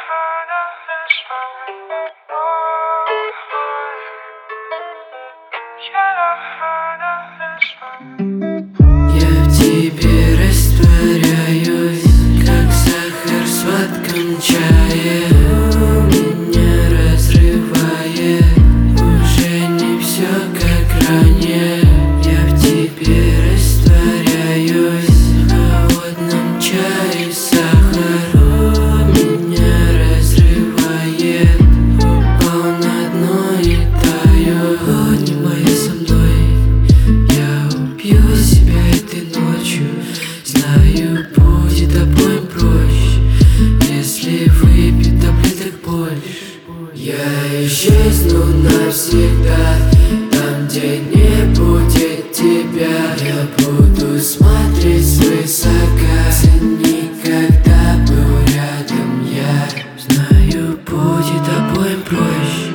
Я в тебе растворяюсь, как сахар в сладком чае. Меня разрывает, уже не все как ранее. Я в тебе растворяюсь, в холодном чае сахар. Меня разрывает, упал на дно и таю. Обнимай со мной, я убью себя этой ночью. Знаю, будет обоим проще, если выпью таблеток больше. Я исчезну навсегда, там, где не будет тебя. Я буду смотреть свысока, никогда был рядом я. Знаю, будет обоим проще,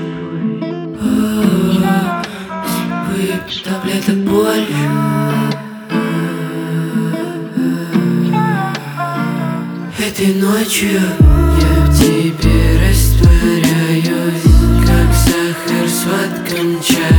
выпью таблеток больше. Этой ночью я в тебе растворяюсь, как сахар в сладком чае.